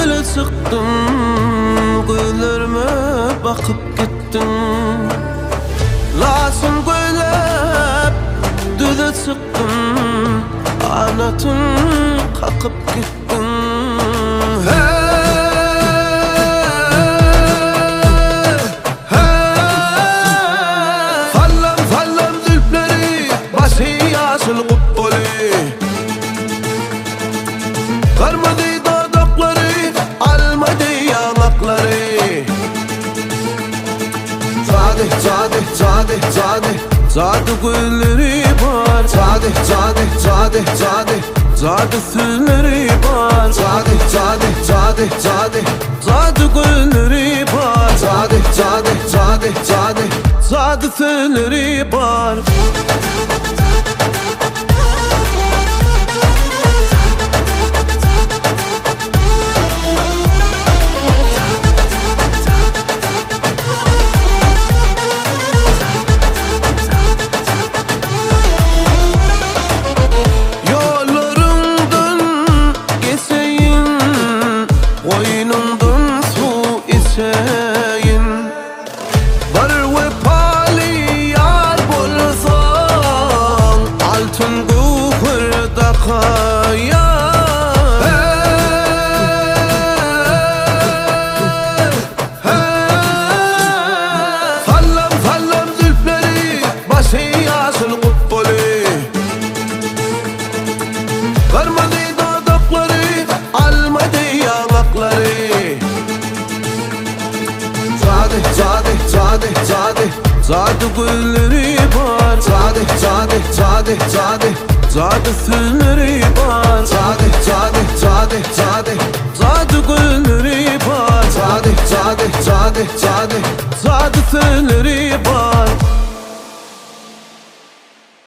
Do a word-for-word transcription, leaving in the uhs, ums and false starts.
Yola çıktım, gözlerime bakıp gittin. Lasın göylep düze çıktım, anatın kakıp gittin. Fallam fallam zülfleri, başı yaşıl kubboli. Karmadı dudakları, almadı yanakları. Zade, zade, zade, zade, zade gülleri var. Zade, zade, zade, zade, zade sülleri var. Zade, zade, zade, zade, zade gülleri var. Zade, zade, zade, zade, zade sülleri var. Koynumdan su içeyin. Var ve pali yar bulsan, altın gühürde kayan. Fallam fallam zülfleri, başı yaşıl kubboli. Karmadı dudakları, almadı yanakları. Zade, zade, zade, zade, zade gülleri var. Zade, zade, zade, zade, zade sülleri var. Zade, zade, zade, zade, zade gülleri var. Zade, zade, zade, zade, zade sülleri var.